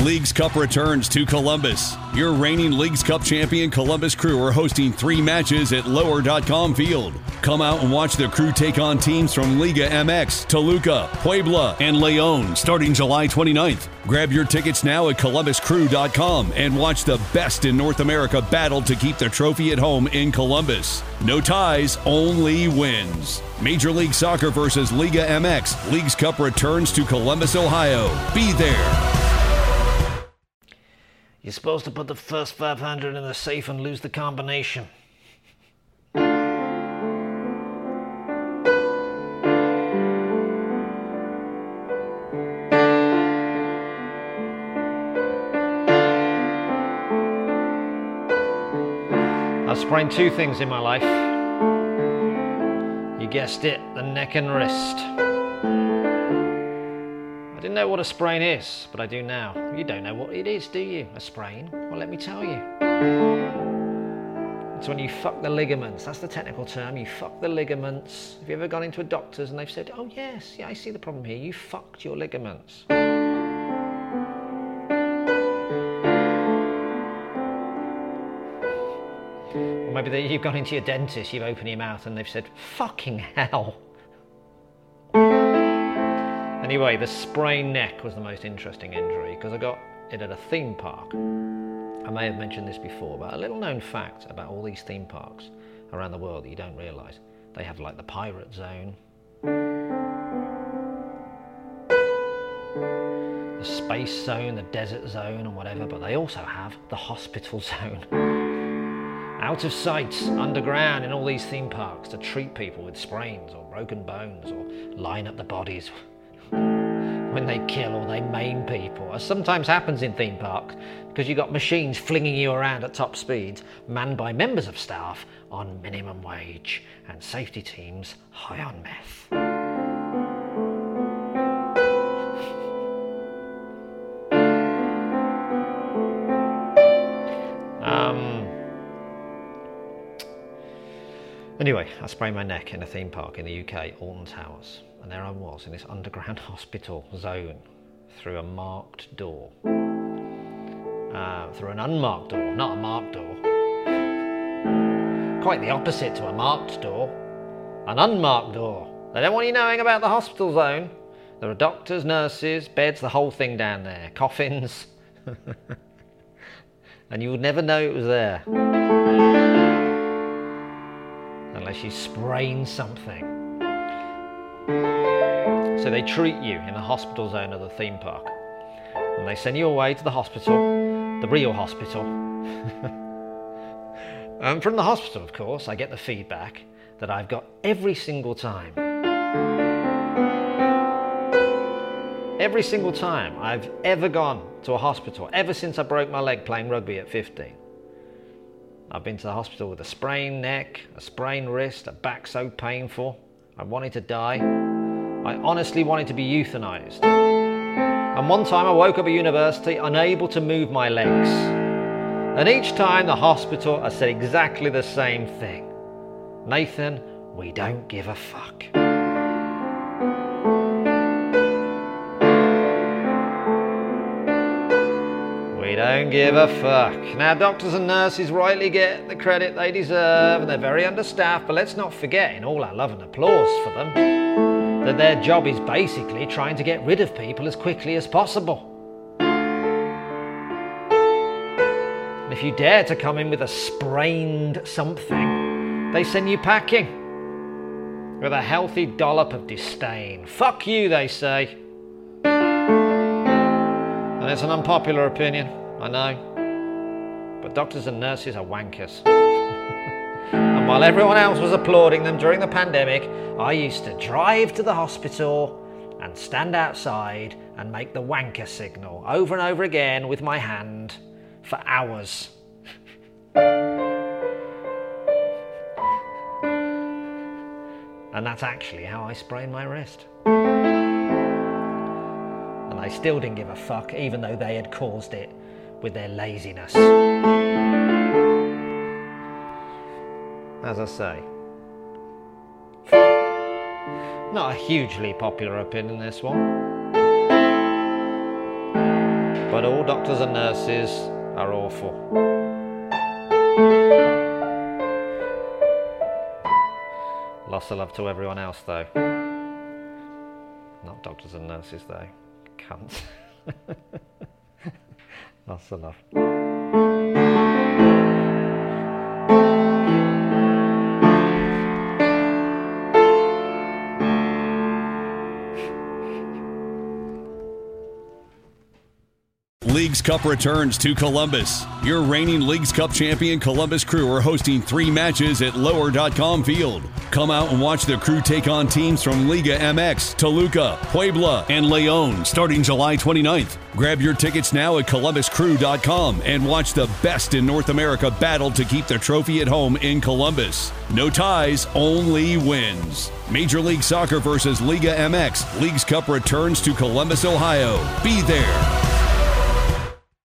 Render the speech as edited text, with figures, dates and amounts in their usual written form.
Leagues Cup returns to Columbus. Your reigning Leagues Cup champion Columbus Crew are hosting 3 matches at Lower.com Field. Come out and watch the Crew take on teams from Liga MX, Toluca, Puebla, and León starting July 29th. Grab your tickets now at ColumbusCrew.com and watch the best in North America battle to keep the trophy at home in Columbus. No ties, only wins. Major League Soccer versus Liga MX. Leagues Cup returns to Columbus, Ohio. Be there. You're supposed to put the first 500 in the safe and lose the combination. I've sprained 2 things in my life. You guessed it, the neck and wrist. I didn't know what a sprain is, but I do now. You don't know what it is, do you? A sprain? Well, let me tell you. It's when you fuck the ligaments. That's the technical term. You fuck the ligaments. Have you ever gone into a doctor's and they've said, oh yes, yeah, I see the problem here. You fucked your ligaments. Or maybe you've gone into your dentist, you've opened your mouth and they've said, fucking hell. Anyway, the sprained neck was the most interesting injury because I got it at a theme park. I may have mentioned this before, but a little known fact about all these theme parks around the world that you don't realise. They have like the pirate zone, the space zone, the desert zone and whatever, but they also have the hospital zone. Out of sight, underground in all these theme parks to treat people with sprains or broken bones or line up the bodies when they kill or they maim people, as sometimes happens in theme parks because you've got machines flinging you around at top speeds, manned by members of staff on minimum wage and safety teams high on meth. Anyway, I sprained my neck in a theme park in the UK, Alton Towers. And there I was in this underground hospital zone through a marked door. Through an unmarked door, not a marked door. Quite the opposite to a marked door. An unmarked door. They don't want you knowing about the hospital zone. There are doctors, nurses, beds, the whole thing down there. Coffins. And you would never know it was there. Unless you sprain something. So they treat you in the hospital zone of the theme park. And they send you away to the hospital, the real hospital. From the hospital, of course, I get the feedback that I've got every single time. Every single time I've ever gone to a hospital, ever since I broke my leg playing rugby at 15. I've been to the hospital with a sprained neck, a sprained wrist, a back so painful, I wanted to die. I honestly wanted to be euthanized. And one time I woke up at university unable to move my legs. And each time the hospital I said exactly the same thing. Nathan, we don't give a fuck. We don't give a fuck. Now, doctors and nurses rightly get the credit they deserve and they're very understaffed, but let's not forget, in all our love and applause for them, that their job is basically trying to get rid of people as quickly as possible. And if you dare to come in with a sprained something, they send you packing with a healthy dollop of disdain. Fuck you, they say. And it's an unpopular opinion, I know. But doctors and nurses are wankers. And while everyone else was applauding them during the pandemic, I used to drive to the hospital and stand outside and make the wanker signal over and over again with my hand for hours. And that's actually how I sprained my wrist. And I still didn't give a fuck, even though they had caused it with their laziness. As I say, not a hugely popular opinion, this one. But all doctors and nurses are awful. Lots of love to everyone else though. Not doctors and nurses though. Cunts. Lots of love. Leagues Cup returns to Columbus. Your reigning Leagues Cup champion Columbus Crew are hosting 3 matches at Lower.com Field. Come out and watch the Crew take on teams from Liga MX, Toluca, Puebla, and León starting July 29th. Grab your tickets now at ColumbusCrew.com and watch the best in North America battle to keep the trophy at home in Columbus. No ties, only wins. Major League Soccer versus Liga MX. Leagues Cup returns to Columbus, Ohio. Be there.